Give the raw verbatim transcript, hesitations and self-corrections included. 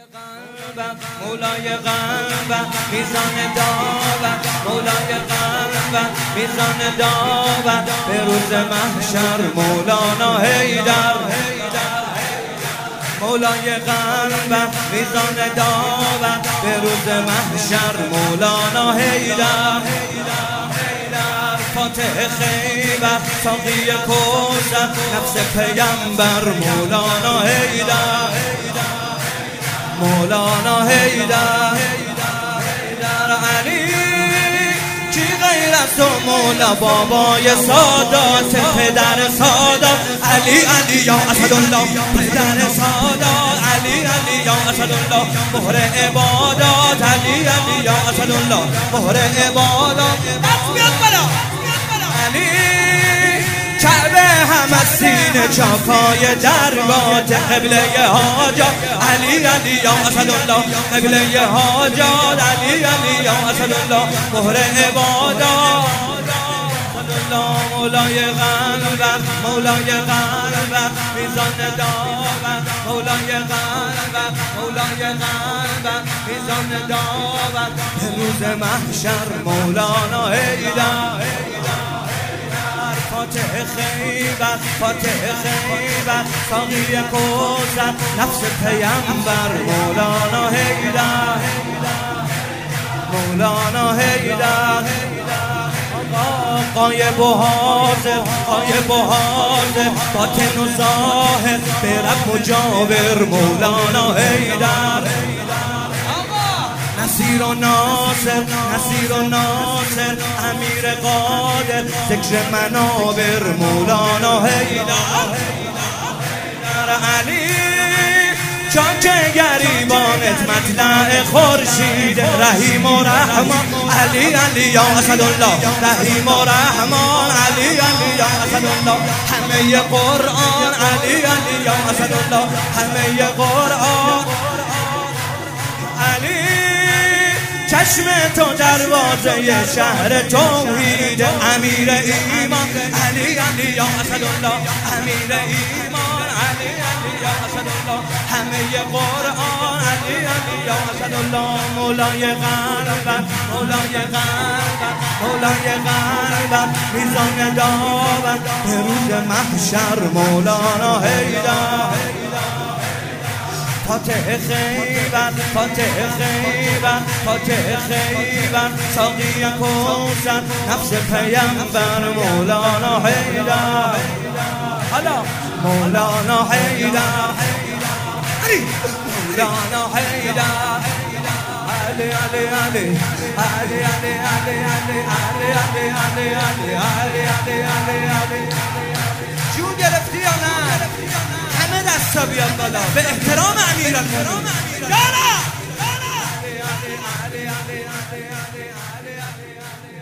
قلبم مولای قلبم میزان داوم مولای قلبم میزان داوم به روز محشر مولانا حیدر مولای قلبم میزان داوم به روز محشر مولانا حیدر فاتح خیبر ساقی کوثر نفس پیامبر مولانا حیدر مولانا حیدر علی کی غیر از تو مولا بابای سادات پدر سادات علی علی یا اسدالله پدر سادات علی علی یا اسدالله مهر عبادات علی علی یا اسدالله مهر عبادات بیاد بالا علی کعبه هم از سینه چاکای درگاه قبله حاجات علی علی یا اسدالله قبله حاجات علی علی یا اسدالله مهر عبادات مولای قلبم مولای قلبم میزان داوم مولای قلبم مولای قلبم میزان داوم به روز محشر مولانا حیدر فاتح خیبر فاتح خیبر ساقی کوثر نفس پیامبر مولانا حیدر مولانا حیدر غایب و حاضر غایب و حاضر باطن و ظاهر برب مجاور مولانا حیدر نصیر و ناصر نصیر و ناصر امیر قادر ذکر منابر مولانا حیدر علی چون که گریبانت مطلع خورشید رحیم و رحمان علی علی یا اسدالله رحیم و رحمان علی علی یا اسدالله همه قرآن علی علی یا اسدالله همه قرآن علی چشم تو دروازه شهر توحید امیر ایمان علی علی یا اسدالله امیر ایمان علی علی یا اسدالله همه قرآن علی علی یا اسدالله مولای قلبم مولای قلبم مولای قلبم میزان داوم به روز محشر مولانا حیدر فاتح خیبر فاتح خیبر فاتح خیبر ساقی کوثر نفس پیامبر مولانا حیدر حالا مولانا حیدر مولانا حیدر علی علی علی علی علی علی علی علی علی علی علی علی علی علی جون گرفتی یا نه؟ همه دستا بیاد بالا به احترام امیرالمومنین جانا